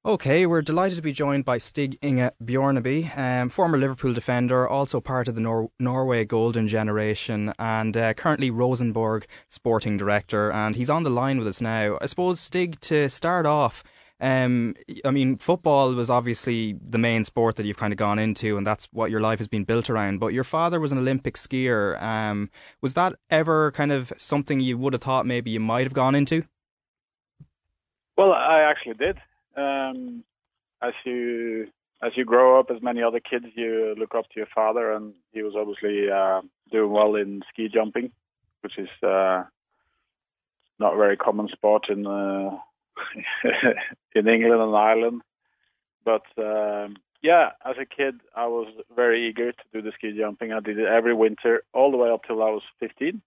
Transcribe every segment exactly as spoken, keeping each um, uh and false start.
Okay, we're delighted to be joined by Stig Inge Bjornaby, um, former Liverpool defender, also part of the Nor- Norway Golden Generation, and uh, currently Rosenborg sporting director. And he's on the line with us now. I suppose, Stig, to start off, um, I mean, football was obviously the main sport that you've kind of gone into, and that's what your life has been built around. But your father was an Olympic skier. Um, was that ever kind of something you would have thought maybe you might have gone into? Well, I actually did. Um, as you as you grow up, as many other kids, you look up to your father, and he was obviously uh, doing well in ski jumping, which is uh, not a very common sport in uh, in England and Ireland. But um, yeah, as a kid, I was very eager to do the ski jumping. I did it every winter, all the way up till I was fifteen,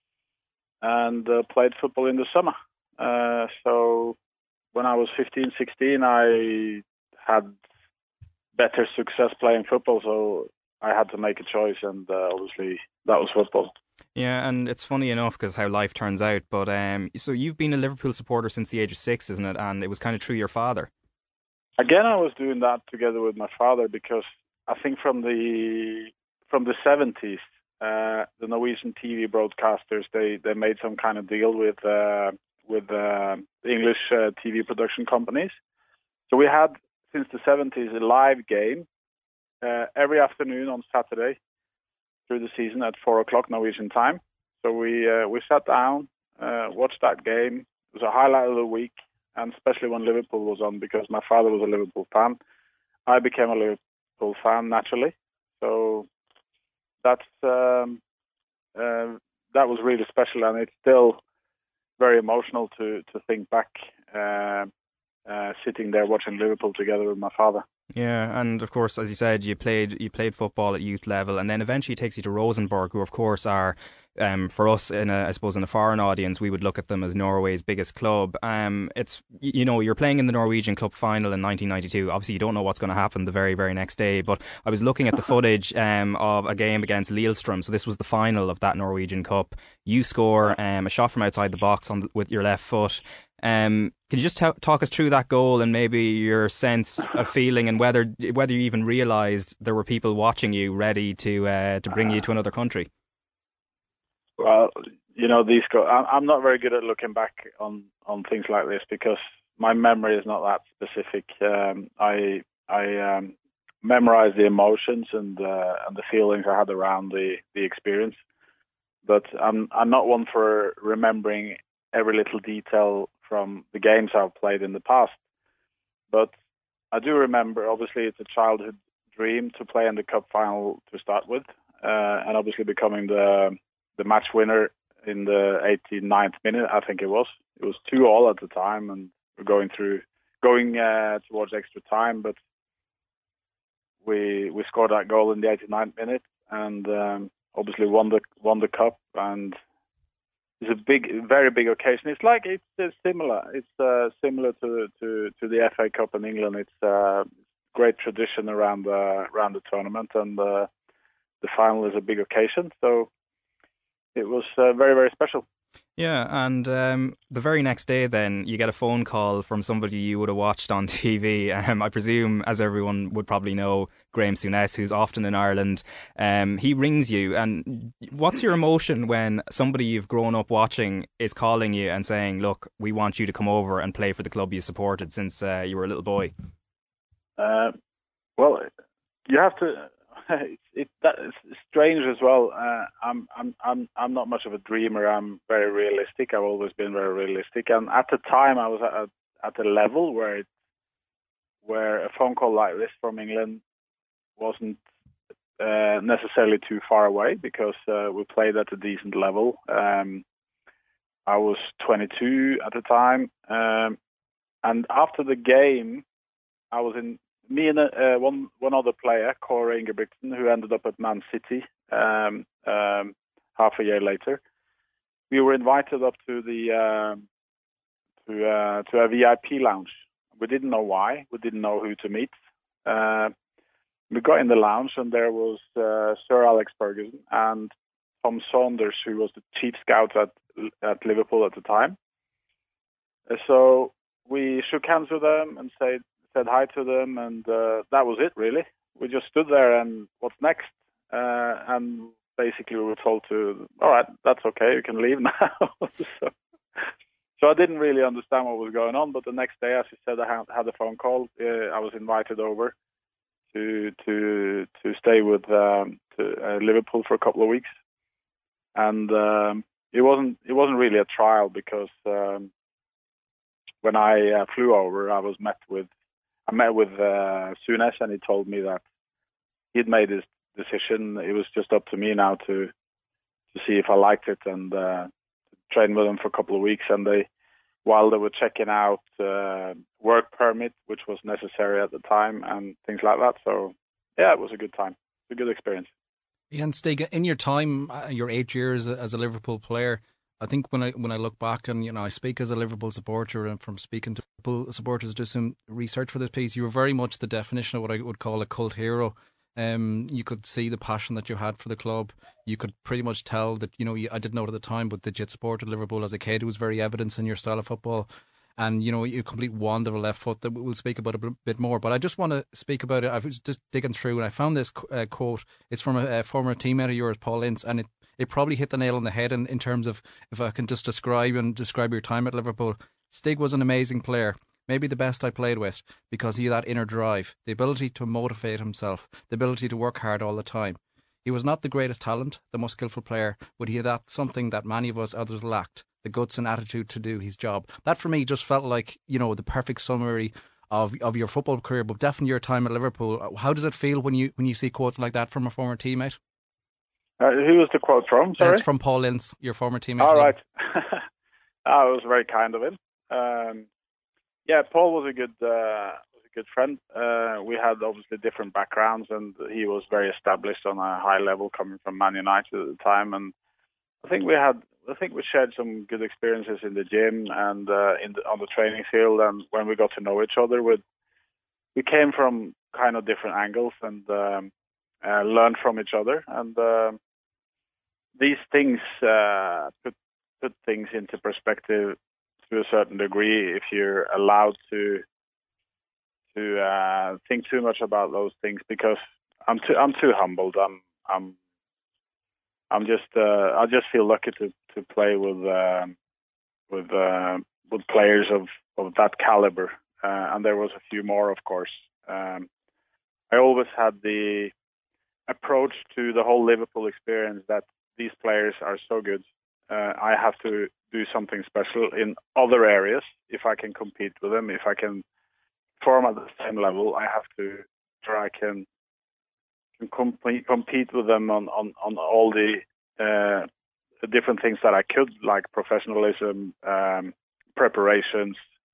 and uh, played football in the summer. Uh, so. When I was fifteen, sixteen, I had better success playing football, so I had to make a choice, and uh, obviously that was football. Yeah, and it's funny enough because how life turns out, but um, so you've been a Liverpool supporter since the age of six, isn't it? And it was kind of through your father. Again, I was doing that together with my father because I think from the from the seventies, uh, the Norwegian T V broadcasters, they, they made some kind of deal with... Uh, with uh, English uh, T V production companies. So we had, since the seventies, a live game uh, every afternoon on Saturday through the season at four o'clock Norwegian time. So we uh, we sat down, uh, watched that game. It was a highlight of the week, and especially when Liverpool was on, because my father was a Liverpool fan. I became a Liverpool fan naturally. So that's um, uh, that was really special, and it's still very emotional to to think back, uh, uh, sitting there watching Liverpool together with my father. Yeah, and of course, as you said, you played you played football at youth level, and then eventually it takes you to Rosenborg, who of course are, um, for us in a, I suppose in a foreign audience, we would look at them as Norway's biggest club. Um, it's you know you're playing in the Norwegian Cup final in nineteen ninety-two. Obviously, you don't know what's going to happen the very very next day. But I was looking at the footage um, of a game against Lillestrøm. So this was the final of that Norwegian Cup. You score um, a shot from outside the box on the, with your left foot. Um, can you just t- talk us through that goal and maybe your sense of feeling, and whether whether you even realised there were people watching you, ready to uh, to bring you to another country? Well, you know, these go- I'm not very good at looking back on, on things like this because my memory is not that specific. Um, I I um, memorize the emotions and uh, and the feelings I had around the, the experience, but I'm I'm not one for remembering every little detail from the games I've played in the past. But I do remember, obviously, it's a childhood dream to play in the cup final to start with, uh, and obviously becoming the the match winner in the eighty-ninth minute, I think it was. It was two all at the time, and we're going through, going uh, towards extra time, but we we scored that goal in the eighty-ninth minute, and um, obviously won the won the cup, and it's a big, very big occasion. It's like it's, it's similar. It's uh, similar to, to to the F A Cup in England. It's uh, great tradition around the around the tournament, and uh, the final is a big occasion. So it was uh, very very special. Yeah, and um, the very next day, then you get a phone call from somebody you would have watched on T V. Um, I presume, as everyone would probably know, Graham Souness, who's often in Ireland. Um, he rings you, and what's your emotion when somebody you've grown up watching is calling you and saying, "Look, we want you to come over and play for the club you supported since uh, you were a little boy"? Uh, well, you have to. It's it, that, it's strange as well. Uh, I'm I'm I'm I'm not much of a dreamer. I'm very realistic. I've always been very realistic. And at the time, I was at a, at a level where it, where a phone call like this from England wasn't uh, necessarily too far away because uh, we played at a decent level. Um, I was twenty-two at the time, um, and after the game, I was in. Me and uh, one one other player, Kåre Ingebrigtsen, who ended up at Man City um, um, half a year later. We were invited up to the um, to uh, to a V I P lounge. We didn't know why. We didn't know who to meet. Uh, we got in the lounge, and there was uh, Sir Alex Ferguson and Tom Saunders, who was the chief scout at at Liverpool at the time. Uh, so we shook hands with them and said. said said hi to them, and uh, that was it, really. We just stood there, and what's next? Uh, and basically we were told to, all right, that's okay, you can leave now. so, so I didn't really understand what was going on, but the next day, as you said, I had a phone call. Uh, I was invited over to to to stay with um, to, uh, Liverpool for a couple of weeks, and um, it wasn't it wasn't really a trial because um, when I uh, flew over, I was met with I met with uh, Souness, and he told me that he'd made his decision. It was just up to me now to to see if I liked it and uh, train with them for a couple of weeks. And they, while they were checking out uh, work permit, which was necessary at the time, and things like that. So yeah, it was a good time. It was a good experience. Yeah, and Stig, in your time, uh, your eight years as a Liverpool player, I think when I when I look back, and you know, I speak as a Liverpool supporter, and from speaking to Liverpool supporters, do some research for this piece, you were very much the definition of what I would call a cult hero. Um, you could see the passion that you had for the club. You could pretty much tell that, you know, you, I didn't know it at the time, but that you'd supported Liverpool as a kid. It was very evident in your style of football. And, you know, you complete wand of a left foot that we'll speak about a bit more. But I just want to speak about it. I was just digging through and I found this uh, quote. It's from a, a former teammate of yours, Paul Ince, and it, it probably hit the nail on the head in, in terms of, if I can just describe and describe your time at Liverpool. Stig was an amazing player. Maybe the best I played with, because he had that inner drive, the ability to motivate himself, the ability to work hard all the time. He was not the greatest talent, the most skillful player, but he had that something that many of us others lacked, the guts and attitude to do his job. That for me just felt like, you know, the perfect summary of of your football career, but definitely your time at Liverpool. How does it feel when you when you see quotes like that from a former teammate? Uh, who was the quote from? Sorry? It's from Paul Ince, your former teammate. All right. Oh, it was very kind of him. Um, Yeah, Paul was a good uh, was a good friend. Uh, we had obviously different backgrounds, and he was very established on a high level, coming from Man United at the time. And I think we had, I think we shared some good experiences in the gym and uh, in the, on the training field. And when we got to know each other, we we came from kind of different angles and um, uh, learned from each other. And uh, these things uh, put put things into perspective to a certain degree, if you're allowed to to uh, think too much about those things, because I'm too I'm too humbled. I'm I'm I'm just uh, I just feel lucky to, to play with um, with uh, with players of, of that caliber, uh, and there was a few more, of course. Um, I always had the approach to the whole Liverpool experience that these players are so good. Uh, I have to do something special in other areas if I can compete with them. If I can perform at the same level, I have to try I can, can compete, compete with them on, on, on all the, uh, the different things that I could, like professionalism, um, preparations,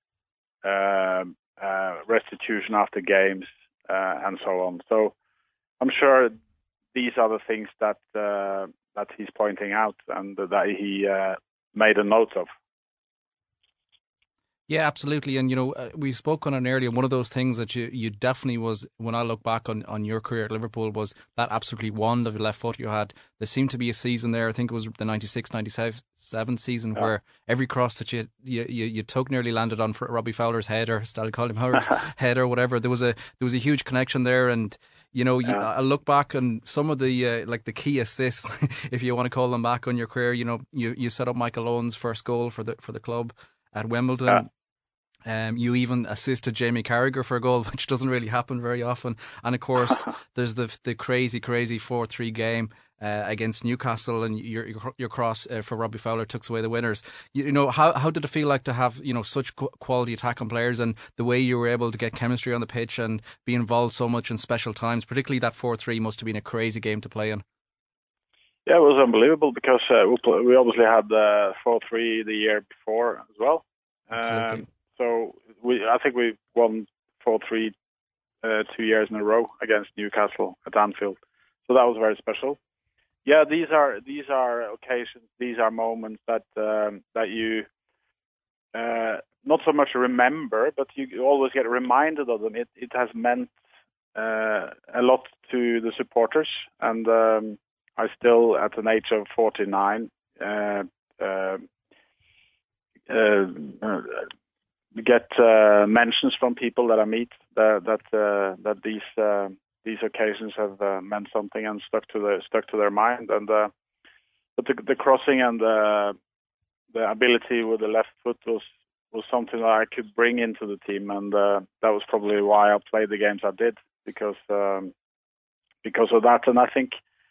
uh, uh, restitution after games, uh, and so on. So I'm sure these are the things that uh, that he's pointing out and that he uh, made a note of. Yeah, absolutely. And, you know, uh, we spoke on it earlier. One of those things that you, you definitely was, when I look back on, on your career at Liverpool, was that absolutely wand of your left foot you had. There seemed to be a season there, I think it was the ninety-six ninety-seven season, yeah, where every cross that you you, you, you took nearly landed on Robbie Fowler's head, or Stanley Colin Howard's head, or whatever. There was a there was a huge connection there. And, you know, you, yeah. I look back on some of the, uh, like the key assists, if you want to call them back on your career. You know, you, you set up Michael Owen's first goal for the for the club at Wimbledon. Yeah. Um, you even assisted Jamie Carragher for a goal, which doesn't really happen very often. And of course, there's the the crazy, crazy four three game uh, against Newcastle, and your your cross uh, for Robbie Fowler took away the winners. You, you know, how how did it feel like to have, you know, such quality attacking players, and the way you were able to get chemistry on the pitch and be involved so much in special times? Particularly that four three must have been a crazy game to play in. Yeah, it was unbelievable because uh, we, we obviously had the four three the year before as well. Absolutely. Um, So we, I think we won four three uh, two years in a row against Newcastle at Anfield. So that was very special. Yeah, these are these are occasions, these are moments that um, that you uh, not so much remember, but you always get reminded of them. It it has meant uh, a lot to the supporters, and um, I still, at an age of forty-nine, uh, uh, uh, get uh, mentions from people that I meet that that, uh, that these uh, these occasions have uh, meant something and stuck to the stuck to their mind. And uh, but the, the crossing and the the ability with the left foot was was something that I could bring into the team, and uh, that was probably why I played the games I did, because um, because of that. And I think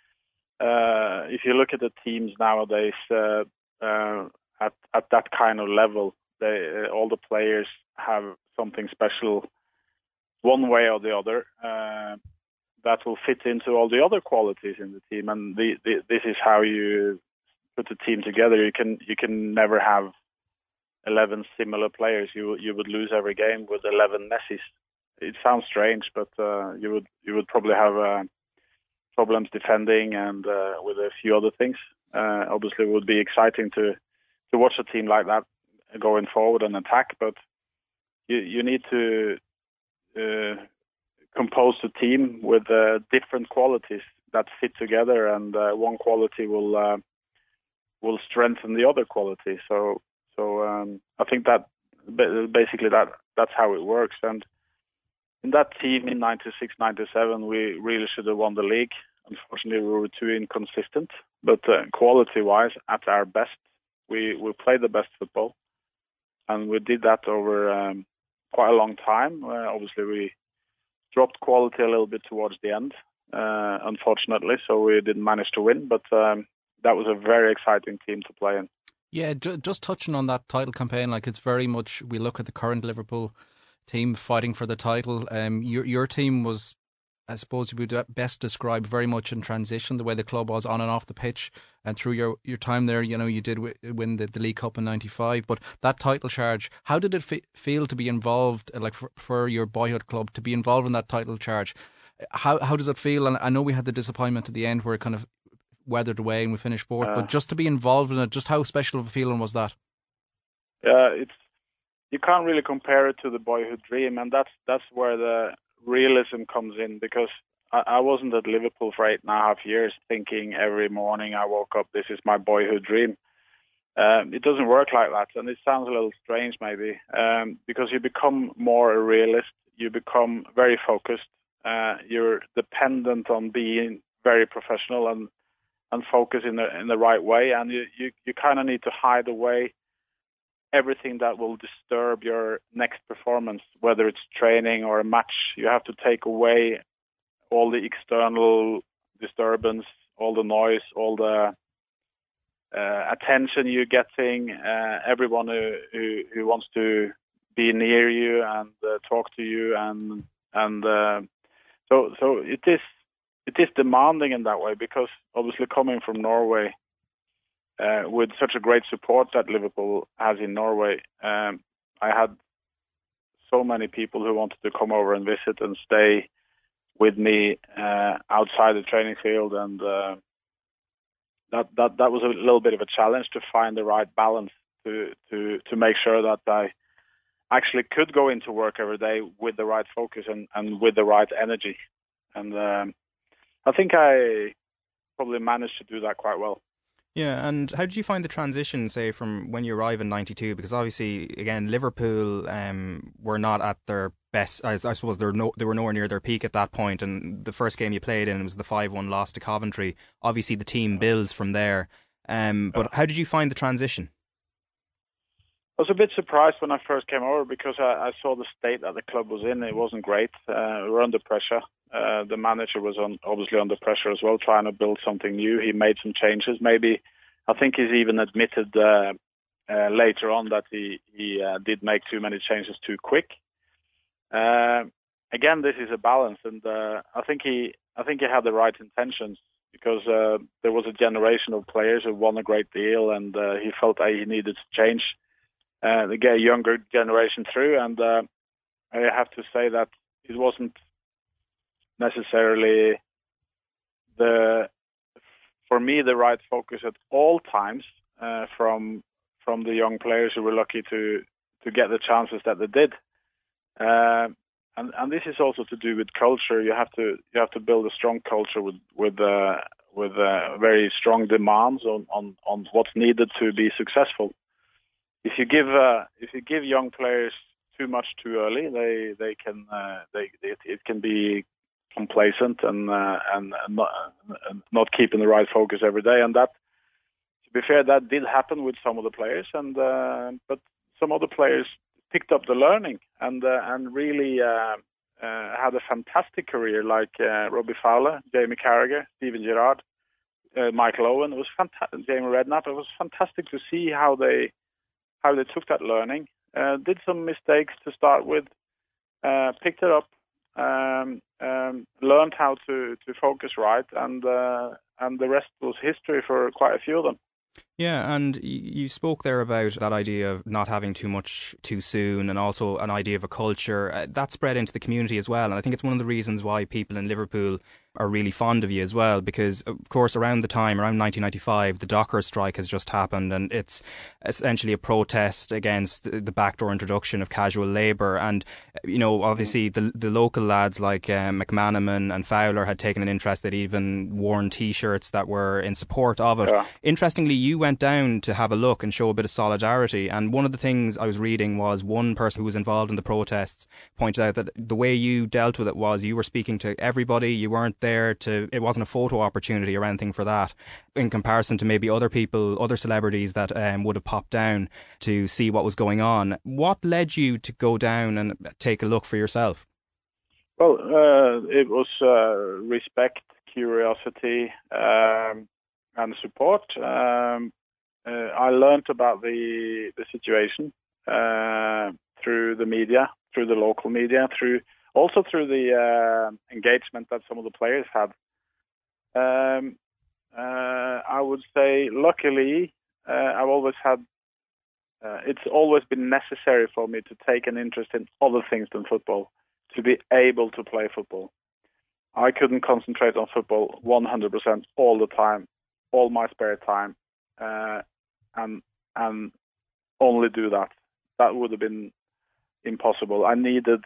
uh, if you look at the teams nowadays uh, uh, at at that kind of level, they, uh, all the players have something special, one way or the other, uh, that will fit into all the other qualities in the team. And the, the, this is how you put the team together. You can you can never have eleven similar players. You you would lose every game with eleven Messis. It sounds strange, but uh, you would you would probably have uh, problems defending and uh, with a few other things. Uh, obviously, it would be exciting to to watch a team like that going forward and attack, but you you need to uh, compose the team with uh, different qualities that fit together, and uh, one quality will uh, will strengthen the other quality. So. So um, I think that basically that that's how it works. And in that team in ninety-six ninety-seven, we really should have won the league. Unfortunately, we were too inconsistent. But uh, quality-wise, at our best, we, we played the best football. And we did that over um, quite a long time. Uh, obviously, we dropped quality a little bit towards the end, uh, unfortunately. So we didn't manage to win. But um, that was a very exciting team to play in. Yeah, just touching on that title campaign, like it's very much, we look at the current Liverpool team fighting for the title. Um, your your team was, I suppose you would best describe, very much in transition, the way the club was on and off the pitch. And through your, your time there, you know, you did w- win the, the League Cup in ninety-five. But that title charge, how did it fe- feel to be involved, like for, for your boyhood club, to be involved in that title charge? How how does it feel? And I know we had the disappointment at the end where it kind of weathered away and we finished fourth, uh, but just to be involved in it, just how special of a feeling was that? Yeah, it's you can't really compare it to the boyhood dream, and that's that's where the realism comes in, because I, I wasn't at Liverpool for eight and a half years thinking every morning I woke up, this is my boyhood dream. Um, it doesn't work like that, and it sounds a little strange maybe, um, because you become more a realist, you become very focused, uh, you're dependent on being very professional and and focus in the in the right way, and you, you, you kind of need to hide away everything that will disturb your next performance, whether it's training or a match. You have to take away all the external disturbance, all the noise, all the uh, attention you're getting, uh, everyone who, who, who wants to be near you and uh, talk to you, and and uh, so so it is. It is demanding in that way, because obviously coming from Norway uh, with such a great support that Liverpool has in Norway, um, I had so many people who wanted to come over and visit and stay with me uh, outside the training field, and uh, that that that was a little bit of a challenge to find the right balance to to to make sure that I actually could go into work every day with the right focus and, and with the right energy, and. Um, I think I probably managed to do that quite well. Yeah, and how did you find the transition, say, from when you arrive in ninety-two? Because obviously, again, Liverpool um, were not at their best. I, I suppose they were, no, they were nowhere near their peak at that point, and the first game you played in was the five one loss to Coventry. Obviously, the team builds from there. Um, but how did you find the transition? I was a bit surprised when I first came over, because I, I saw the state that the club was in. It wasn't great. Uh, we were under pressure. Uh, the manager was on, obviously under pressure as well, trying to build something new. He made some changes. Maybe, I think he's even admitted uh, uh, later on that he, he uh, did make too many changes too quick. Uh, again, this is a balance, and uh, I think he I think he had the right intentions, because uh, there was a generation of players who won a great deal, and uh, he felt that he needed to change uh, to get a younger generation through. And uh, I have to say that it wasn't necessarily the for me the right focus at all times uh, from from the young players who were lucky to to get the chances that they did, uh, and and this is also to do with culture. You have to you have to build a strong culture with with uh, with uh, very strong demands on, on, on what's needed to be successful. If you give uh, if you give young players too much too early. They they can uh, they it, it can be complacent and uh, and not and not keeping the right focus every day. And that, to be fair, that did happen with some of the players. And uh, but some other players picked up the learning and uh, and really uh, uh, had a fantastic career, like uh, Robbie Fowler, Jamie Carragher, Steven Gerrard, uh, Michael Owen. It was fantastic. Jamie Redknapp. It was fantastic to see how they how they took that learning. Uh, did some mistakes to start with, uh, picked it up, um, um, learned how to, to focus right, and uh, and the rest was history for quite a few of them. Yeah, and you spoke there about that idea of not having too much too soon, and also an idea of a culture uh, that spread into the community as well. And I think it's one of the reasons why people in Liverpool are really fond of you as well, because of course around the time, around nineteen ninety-five, the Dockers strike has just happened, and it's essentially a protest against the backdoor introduction of casual labour. And you know, obviously the the local lads like uh, McManaman and Fowler had taken an interest. They'd even worn T-shirts that were in support of it. Yeah. Interestingly, you went down to have a look and show a bit of solidarity, and one of the things I was reading was one person who was involved in the protests pointed out that the way you dealt with it was you were speaking to everybody. You weren't there to, it wasn't a photo opportunity or anything for that, in comparison to maybe other people, other celebrities that um, would have popped down to see what was going on. What led you to go down and take a look for yourself? Well, uh, it was uh, respect, curiosity, um, and support. Um, uh, I learned about the the situation uh, through the media, through the local media, through also through the uh, engagement that some of the players had. Um, uh, I would say, luckily, uh, I've always had. Uh, it's always been necessary for me to take an interest in other things than football to be able to play football. I couldn't concentrate on football one hundred percent all the time, all my spare time, uh, and and only do that. That would have been impossible. I needed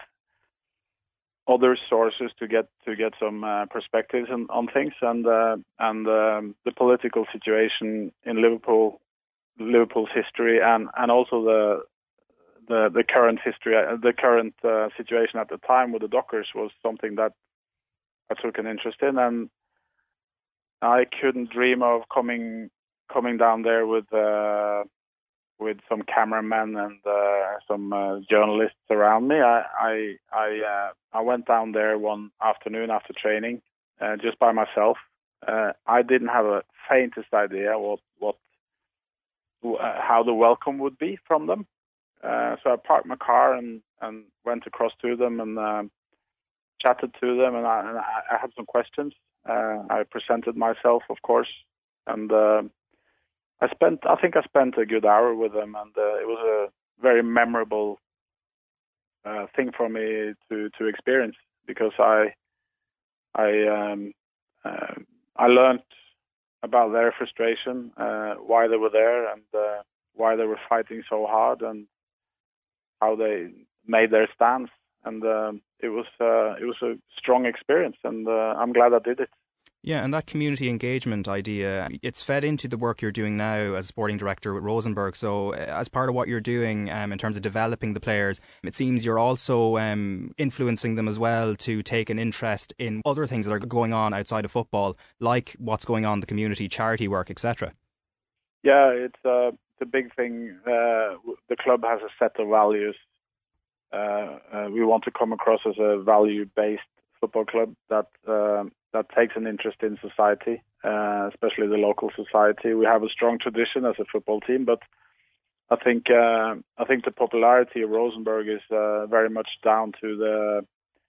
other sources to get to get some uh, perspectives on, on things, and uh, and um, the political situation in Liverpool, Liverpool's history, and, and also the the the current history, uh, the current uh, situation at the time with the Dockers was something that I took an interest in, and I couldn't dream of coming coming down there with uh, with some cameramen and uh, some uh, journalists around me. I I I, uh, I went down there one afternoon after training, uh, just by myself. Uh, I didn't have a faintest idea what what uh, how the welcome would be from them. Uh, so I parked my car and, and went across to them and um, chatted to them, and I, and I had some questions. Uh, I presented myself, of course, and uh, I spent. I think I spent a good hour with them, and uh, it was a very memorable uh, thing for me to, to experience, because I I um, uh, I learned about their frustration, uh, why they were there, and uh, why they were fighting so hard, and how they made their stance. And um, it was uh, it was a strong experience, and uh, I'm glad I did it. Yeah, and that community engagement idea, it's fed into the work you're doing now as sporting director with Rosenborg. So as part of what you're doing um, in terms of developing the players, it seems you're also um, influencing them as well to take an interest in other things that are going on outside of football, like what's going on in the community, charity work, et cetera. Yeah, it's uh, the big thing. Uh, the club has a set of values. Uh, uh, we want to come across as a value-based football club that uh, that takes an interest in society, uh, especially the local society. We have a strong tradition as a football team, but I think uh, I think the popularity of Rosenborg is uh, very much down to the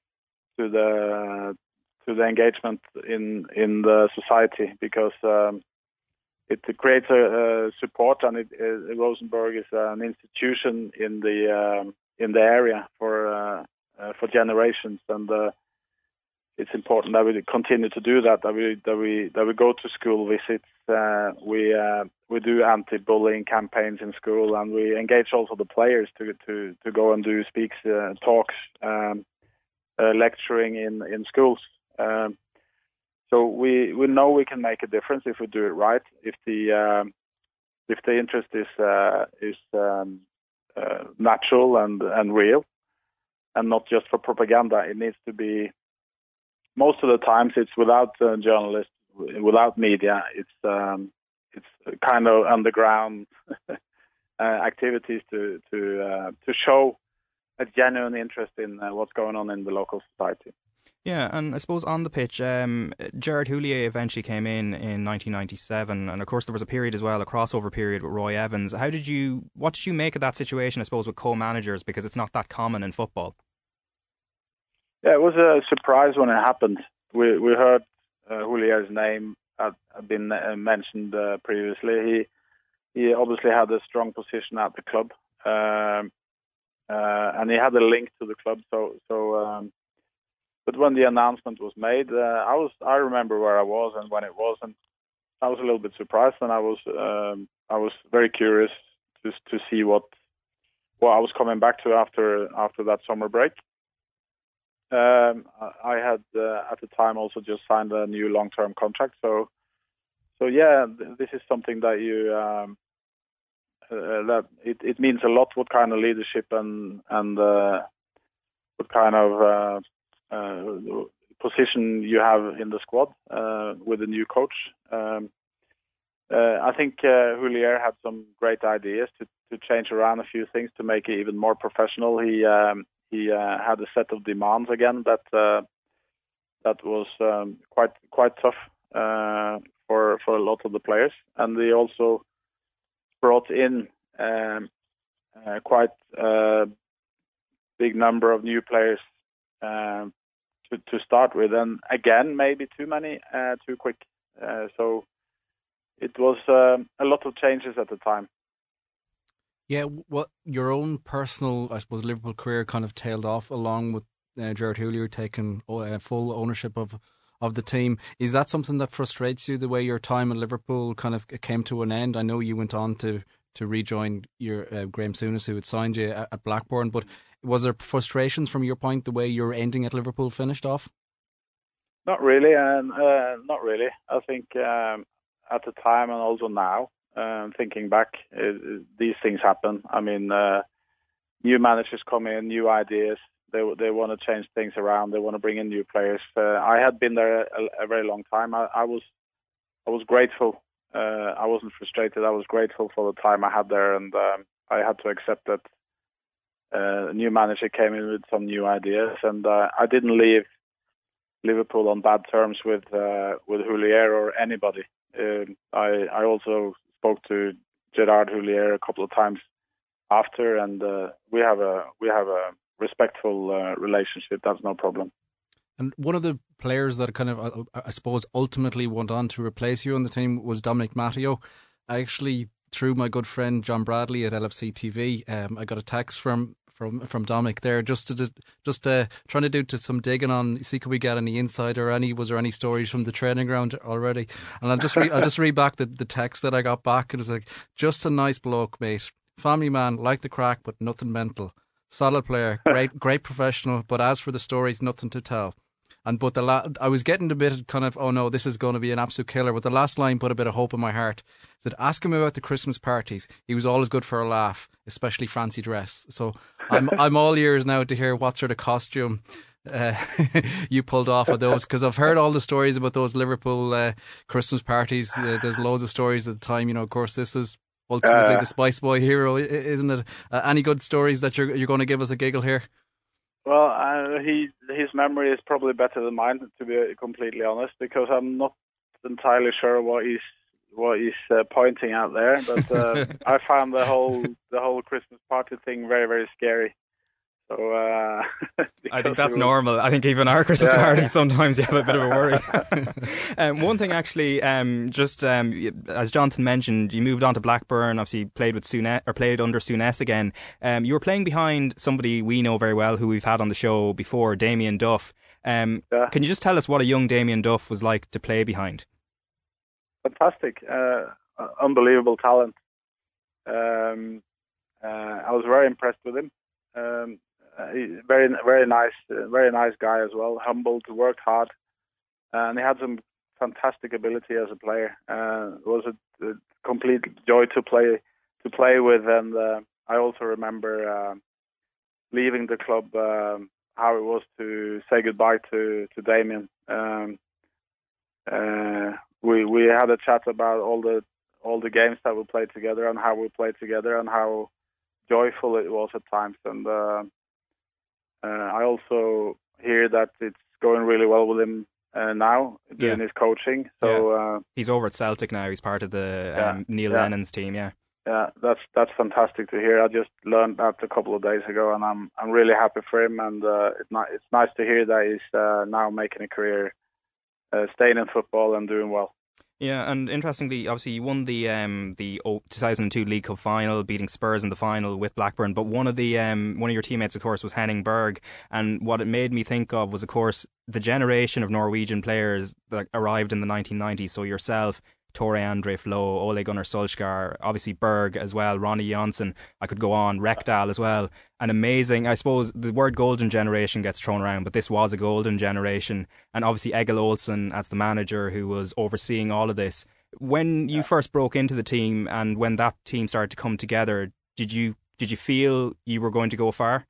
to the to the engagement in in the society, because um, it creates a, a support, and it, it, Rosenborg is an institution in the um, in the area for uh, uh, for generations, and uh, it's important that we continue to do that. That we that we that we go to school visits. Uh, we uh, we do anti-bullying campaigns in school, and we engage also the players to to to go and do speaks, uh, talks, um, uh, lecturing in in schools. Um, so we we know we can make a difference if we do it right. If the um, if the interest is uh, is um, uh, natural and, and real, and not just for propaganda. It needs to be, most of the times it's without uh, journalists, without media. It's um, it's kind of underground uh, activities to to uh, to show a genuine interest in uh, what's going on in the local society. Yeah, and I suppose on the pitch, um, Gerard Houllier eventually came in in nineteen ninety-seven, and of course there was a period as well, a crossover period with Roy Evans. How did you, what did you make of that situation, I suppose, with co-managers, because it's not that common in football? Yeah, it was a surprise when it happened. We we heard uh, Houlier's name had, had been uh, mentioned uh, previously. He he obviously had a strong position at the club, um, uh, and he had a link to the club. So so. Um, But when the announcement was made, uh, I was I remember where I was and when it was, and I was a little bit surprised, and I was um, I was very curious to to see what what I was coming back to after after that summer break. Um, I had uh, at the time also just signed a new long-term contract, so so yeah, this is something that you um, uh, that it, it means a lot. What kind of leadership and and uh, what kind of uh, Uh, position you have in the squad uh, with a new coach. Um, uh, I think uh, Houllier had some great ideas to, to change around a few things to make it even more professional. He um, he uh, had a set of demands again that uh, that was um, quite quite tough uh, for for a lot of the players, and he also brought in um, uh, quite a big number of new players. Um, To, to start with, and again, maybe too many, uh, too quick. Uh, so it was um, a lot of changes at the time. Yeah, what your own personal, I suppose, Liverpool career kind of tailed off along with uh, Gerard Houllier taking uh, full ownership of of the team. Is that something that frustrates you, the way your time at Liverpool kind of came to an end? I know you went on to to rejoin your uh, Graham Souness, who had signed you at, at Blackburn, but was there frustrations from your point, the way your ending at Liverpool finished off? Not really, and uh, not really. I think um, at the time and also now, um, thinking back, it, it, these things happen. I mean, uh, new managers come in, new ideas. They they want to change things around. They want to bring in new players. Uh, I had been there a, a very long time. I, I was I was grateful. Uh, I wasn't frustrated. I was grateful for the time I had there, and um, I had to accept that uh, a new manager came in with some new ideas, and uh, I didn't leave Liverpool on bad terms with uh, with Houllier or anybody. Uh, I I also spoke to Gerard Houllier a couple of times after, and uh, we have a we have a respectful uh, relationship. That's no problem. And one of the players that kind of, I suppose, ultimately went on to replace you on the team was Dominic Matteo. I actually, through my good friend John Bradley at L F C T V, um, I got a text from from from Dominic there, just to just uh, trying to do to some digging on, see could we get any insight or any, was there any stories from the training ground already? And I'll just re, I'll just read back the, the text that I got back. It was like, just a nice bloke, mate, family man, like the crack, but nothing mental, solid player, great great professional, but as for the stories, nothing to tell. And but the la- I was getting a bit kind of, oh no, this is going to be an absolute killer. But the last line put a bit of hope in my heart. It said, ask him about the Christmas parties. He was always good for a laugh, especially fancy dress. So I'm I'm all ears now to hear what sort of costume uh, you pulled off of those, because I've heard all the stories about those Liverpool uh, Christmas parties. Uh, there's loads of stories at the time. You know, of course, this is ultimately uh, the Spice Boy hero, isn't it? Uh, any good stories that you're you're going to give us a giggle here? Well, uh, he, his memory is probably better than mine, to be completely honest, because I'm not entirely sure what he's what he's uh, pointing out there. But uh, I found the whole the whole Christmas party thing very very scary. So uh, I think that's was, normal. I think even our Christmas yeah. party sometimes you have a bit of a worry. um, one thing actually, um, just um, as Jonathan mentioned, you moved on to Blackburn. Obviously, played with Souness, or played under Souness again. Um, you were playing behind somebody we know very well, who we've had on the show before, Damien Duff. Um, yeah. Can you just tell us what a young Damien Duff was like to play behind? Fantastic, uh, unbelievable talent. Um, uh, I was very impressed with him. Um, Uh, very, very nice, uh, very nice guy as well. Humble, worked hard, and he had some fantastic ability as a player. Uh, it was a, a complete joy to play to play with, and uh, I also remember uh, leaving the club, um, how it was to say goodbye to to Damien. Um, uh, we we had a chat about all the all the games that we played together and how we played together and how joyful it was at times. And uh, uh, I also hear that it's going really well with him uh, now, doing Yeah. his coaching. So Yeah. uh, He's over at Celtic now. He's part of the Yeah, um, Neil yeah. Lennon's team. Yeah. yeah, that's that's fantastic to hear. I just learned that a couple of days ago, and I'm I'm really happy for him. And uh, it's not it's nice to hear that he's uh, now making a career, uh, staying in football and doing well. Yeah, and interestingly, obviously you won the um the two thousand two League Cup final, beating Spurs in the final with Blackburn. But one of the um one of your teammates, of course, was Henning Berg, and what it made me think of was, of course, the generation of Norwegian players that arrived in the nineteen nineties. So yourself, Tore Andre Flo, Ole Gunnar Solskjaer, obviously Berg as well, Ronnie Johnsen. I could go on, Rekdal as well. An amazing, I suppose the word golden generation gets thrown around, but this was a golden generation. And obviously Egil Olsen as the manager who was overseeing all of this. When you Yeah. first broke into the team and when that team started to come together, did you did you feel you were going to go far?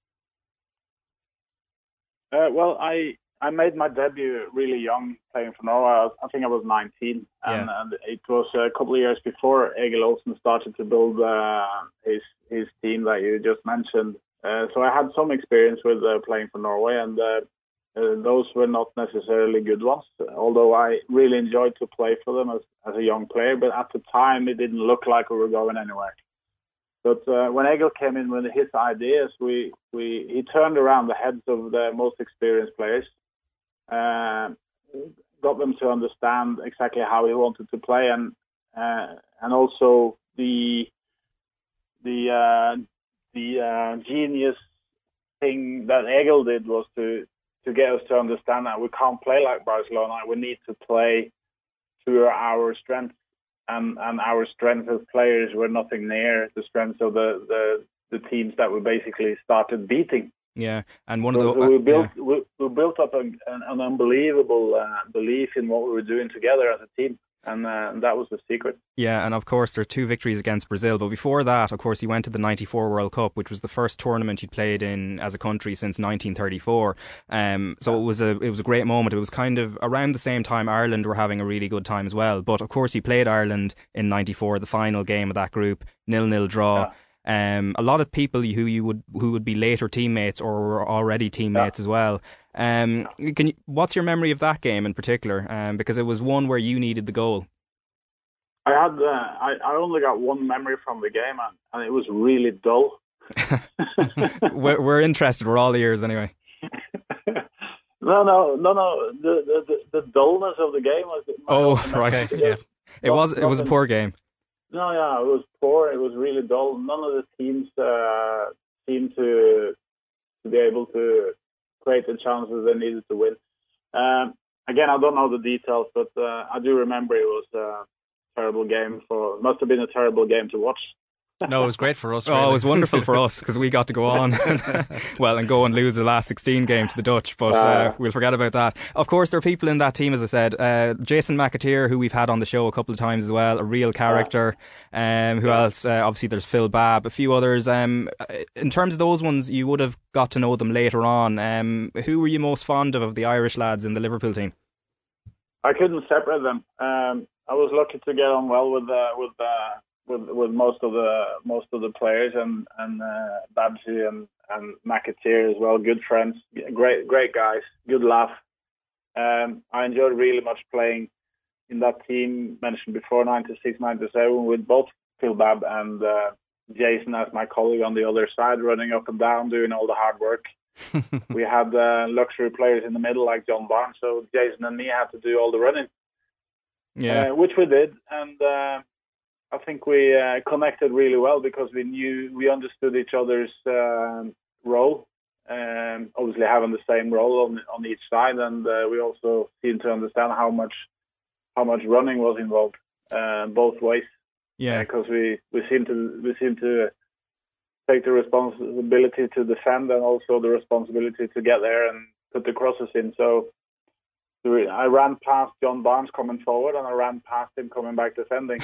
Uh, well, I I made my debut really young playing for Norway. I, was, I think I was nineteen, and, Yeah. and it was a couple of years before Egil Olsen started to build uh, his his team that you just mentioned. Uh, so I had some experience with uh, playing for Norway, and uh, uh, those were not necessarily good ones. Although I really enjoyed to play for them as as a young player, but at the time it didn't look like we were going anywhere. But uh, when Egil came in with his ideas, we, we he turned around the heads of the most experienced players, uh, got them to understand exactly how he wanted to play, and uh, and also the the uh, the uh, genius thing that Egil did was to to get us to understand that we can't play like Barcelona. We need to play to our strengths. And, and our strengths as players were nothing near the strengths of the, the, the teams that we basically started beating. Yeah, and one So, of the so we uh, built yeah. we, we built up a, an, an unbelievable uh, belief in what we were doing together as a team, and uh, that was the secret. Yeah, and of course there are two victories against Brazil, but before that, of course, you went to the ninety-four World Cup, which was the first tournament you'd played in as a country since nineteen thirty-four. Um, so it was a it was a great moment. It was kind of around the same time Ireland were having a really good time as well. But of course, you played Ireland in ninety-four, the final game of that group, nil-nil draw. Yeah. Um, a lot of people who you would who would be later teammates or were already teammates Yeah. as well. Um, can you, what's your memory of that game in particular? Um, because it was one where you needed the goal. I had uh, I, I only got one memory from the game, and, and it was really dull. we're, we're interested. We're all ears anyway. no, no, no, no. The, the the the dullness of the game was. Oh, was- right. Okay, yeah. It was it was a Nothing- poor game. No, yeah, it was poor. It was really dull. None of the teams uh, seemed to to be able to create the chances they needed to win. Um, again, I don't know the details, but uh, I do remember it was a terrible game. For must have been a terrible game to watch. No, it was great for us. Oh, really. it was wonderful for us because we got to go on, well, and go and lose the last sixteen game to the Dutch. But uh, Uh, we'll forget about that. Of course, there are people in that team, as I said. Uh, Jason McAteer, who we've had on the show a couple of times as well, a real character. Um, who Yeah. else? Uh, obviously, there's Phil Babb, a few others. Um, in terms of those ones, you would have got to know them later on. Um, who were you most fond of of the Irish lads in the Liverpool team? I couldn't separate them. Um, I was lucky to get on well with uh, with. Uh, With, with most of the most of the players and and uh, Babsy and and McAteer as well, good friends, great great guys, good laugh. Um, I enjoyed really much playing in that team mentioned before, ninety-six, ninety-seven, with both Phil Babb and uh, Jason as my colleague on the other side, running up and down, doing all the hard work. We had uh, luxury players in the middle like John Barnes, so Jason and me had to do all the running, Yeah, uh, which we did, and. Uh, I think we uh, connected really well because we knew, we understood each other's um, role, um, obviously having the same role on on each side, and uh, we also seemed to understand how much how much running was involved uh, both ways. yeah. Because we we seem to we seem to take the responsibility to defend and also the responsibility to get there and put the crosses in. So I ran past John Barnes coming forward, and I ran past him coming back defending.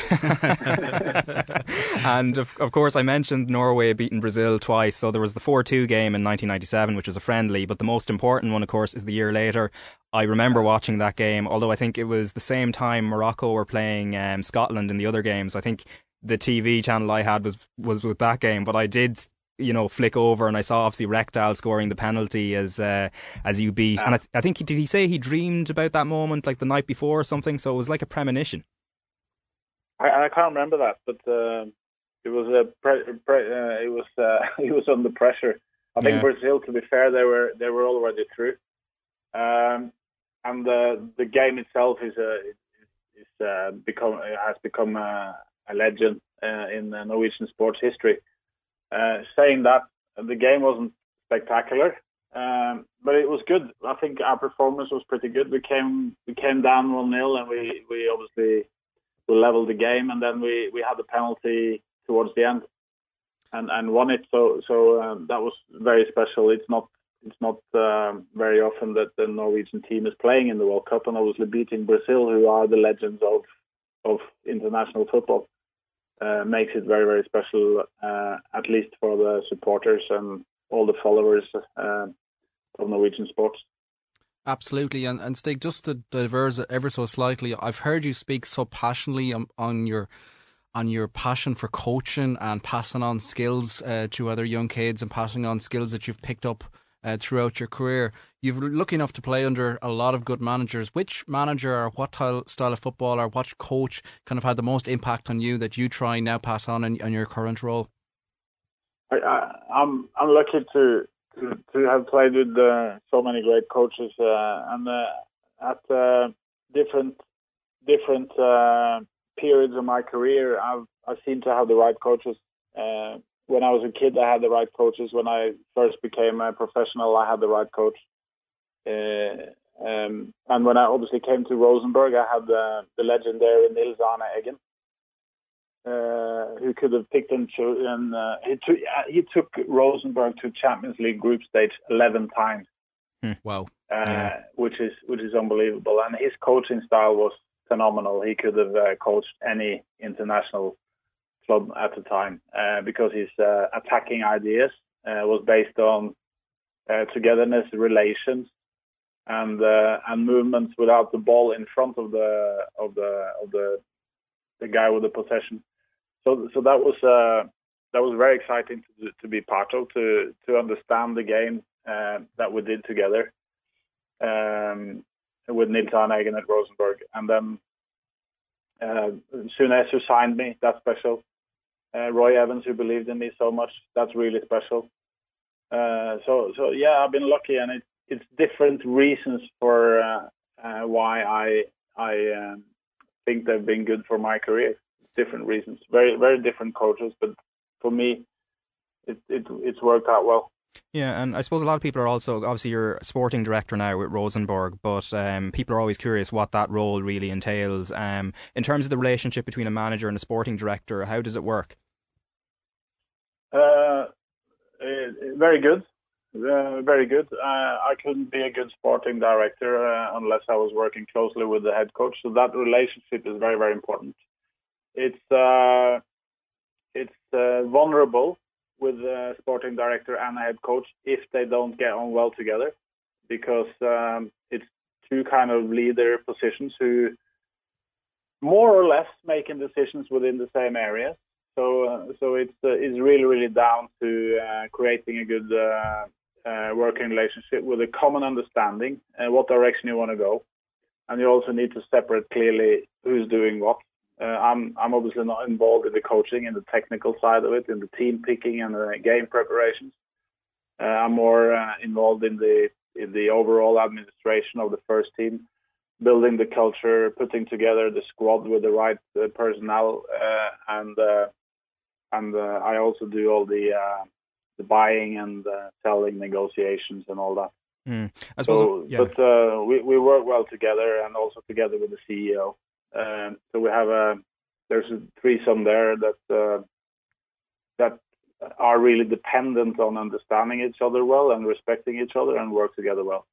And of, of course, I mentioned Norway beating Brazil twice. So there was the four two game in nineteen ninety-seven, which was a friendly. But the most important one, of course, is the year later. I remember watching that game, although I think it was the same time Morocco were playing um, Scotland in the other games. I think the T V channel I had was was with that game, but I did, you know, flick over and I saw obviously Rekdal scoring the penalty as uh, as you beat. Yeah. And I, th- I think, he, did he say he dreamed about that moment like the night before or something? So it was like a premonition. I, I can't remember that, but uh, it was a pre- pre- uh, it was uh, it was under pressure. I think yeah. Brazil, to be fair, they were they were already through, um, and the the game itself is a is uh, become has become a, a legend uh, in Norwegian sports history. Uh, saying that, the game wasn't spectacular, um, but it was good. I think our performance was pretty good. We came we came down one nil, and we, we obviously we leveled the game, and then we, we had the penalty towards the end, and, and won it. So so um, that was very special. It's not it's not um, very often that the Norwegian team is playing in the World Cup, and obviously beating Brazil, who are the legends of of international football. Uh, makes it very, very special, uh, at least for the supporters and all the followers uh, of Norwegian sports. Absolutely. And, and Stig, just to diverse ever so slightly, I've heard you speak so passionately on, on your on your passion for coaching and passing on skills uh, to other young kids and passing on skills that you've picked up uh, throughout your career. You've lucky enough to play under a lot of good managers. Which manager or what style of football or what coach kind of had the most impact on you that you try now pass on in, in your current role? I, I, I'm I'm lucky to to, to have played with uh, so many great coaches, uh, and uh, at uh, different different uh, periods of my career, I've I seem to have the right coaches. Uh, when I was a kid, I had the right coaches. When I first became a professional, I had the right coach. Uh, um, and when I obviously came to Rosenborg, I had the, the legendary Nils Arne Eggen, uh, who could have picked and chosen. Uh, he, took, he took Rosenborg to Champions League group stage eleven times. Hmm. Wow, uh, yeah. which is which is unbelievable. And his coaching style was phenomenal. He could have uh, coached any international club at the time uh, because his uh, attacking ideas uh, was based on uh, togetherness, relations. And uh, and movements without the ball in front of the of the of the the guy with the possession. So so that was uh, that was very exciting to to be part of, to to understand the game uh, that we did together um, with Nils Arne Eggen at Rosenborg. And then uh, Sunesu signed me. That's special. Uh, Roy Evans, who believed in me so much, that's really special. Uh, so so yeah, I've been lucky, and it. It's different reasons for uh, uh, why I I um, think they've been good for my career. Different reasons, very very different coaches, but for me, it, it it's worked out well. Yeah, and I suppose a lot of people are also, obviously you're sporting director now at Rosenborg, but um, people are always curious what that role really entails. Um, in terms of the relationship between a manager and a sporting director, how does it work? Uh, very good. Uh, very good. Uh, I couldn't be a good sporting director uh, unless I was working closely with the head coach. So that relationship is very, very important. It's uh, it's uh, vulnerable with the sporting director and the head coach if they don't get on well together, because um, it's two kind of leader positions who more or less making decisions within the same areas. So uh, so it's uh, it's really really down to uh, creating a good. Uh, Uh, working relationship with a common understanding and uh, what direction you want to go, and you also need to separate clearly who's doing what. Uh, I'm I'm obviously not involved in the coaching and the technical side of it, in the team picking and the game preparations. Uh, I'm more uh, involved in the in the overall administration of the first team, building the culture, putting together the squad with the right uh, personnel, uh, and uh, and uh, I also do all the. Uh, the buying and uh, selling negotiations and all that. Mm. I suppose, so, yeah. But uh, we, we work well together, and also together with the C E O. Um, so we have a, there's a threesome there that uh, that are really dependent on understanding each other well and respecting each other and work together well.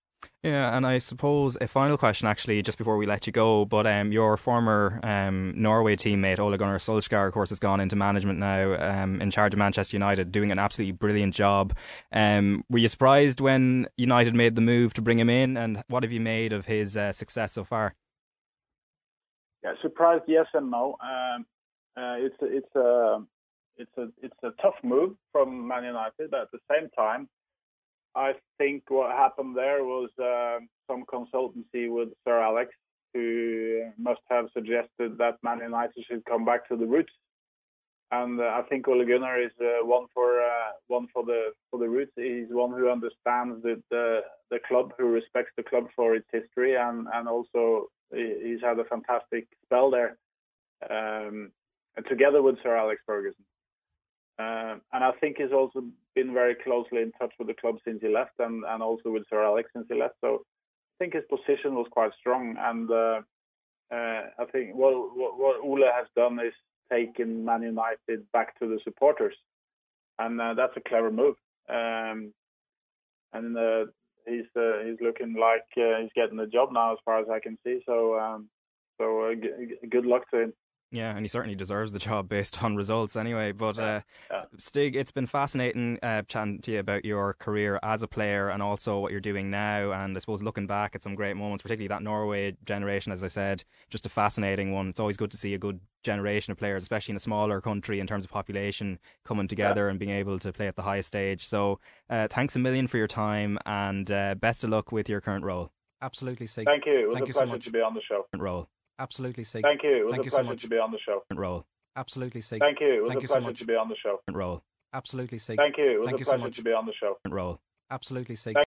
Yeah, and I suppose a final question, actually, just before we let you go. But um, your former um, Norway teammate Ole Gunnar Solskjaer, of course, has gone into management now, um, in charge of Manchester United, doing an absolutely brilliant job. Um, were you surprised when United made the move to bring him in, and what have you made of his uh, success so far? Yeah, surprised, yes and no. Um, uh, it's a, it's a it's a it's a tough move from Man United, but at the same time, I think what happened there was uh, some consultancy with Sir Alex, who must have suggested that Man United should come back to the roots. And uh, I think Ole Gunnar is uh, one for uh, one for the for the roots. He's one who understands the, the the club, who respects the club for its history, and and also he's had a fantastic spell there, um, together with Sir Alex Ferguson. Uh, and I think he's also been very closely in touch with the club since he left, and, and also with Sir Alex since he left. So I think his position was quite strong. And uh, uh, I think what, what, what Ole has done is taken Man United back to the supporters. And uh, that's a clever move. Um, and uh, he's uh, he's looking like uh, he's getting the job now, as far as I can see. So, um, so uh, g- good luck to him. Yeah, and he certainly deserves the job based on results anyway. But uh, yeah. Stig, it's been fascinating uh, chatting to you about your career as a player and also what you're doing now. And I suppose looking back at some great moments, particularly that Norway generation, as I said, just a fascinating one. It's always good to see a good generation of players, especially in a smaller country in terms of population, coming together yeah. and being able to play at the highest stage. So uh, thanks a million for your time, and uh, best of luck with your current role. Absolutely, Stig. Thank you. It was Thank a you pleasure so much. to be on the show. Role. Absolutely, Stig. Thank you. It was Thank a you pleasure so much. to be on the show. Role. Absolutely, Stig. Thank you. It was Thank a you so pleasure much. to be on the show. Role. Absolutely, Stig. Thank you. It was Thank a you so pleasure much. to be on the show. Role. Absolutely, Stig.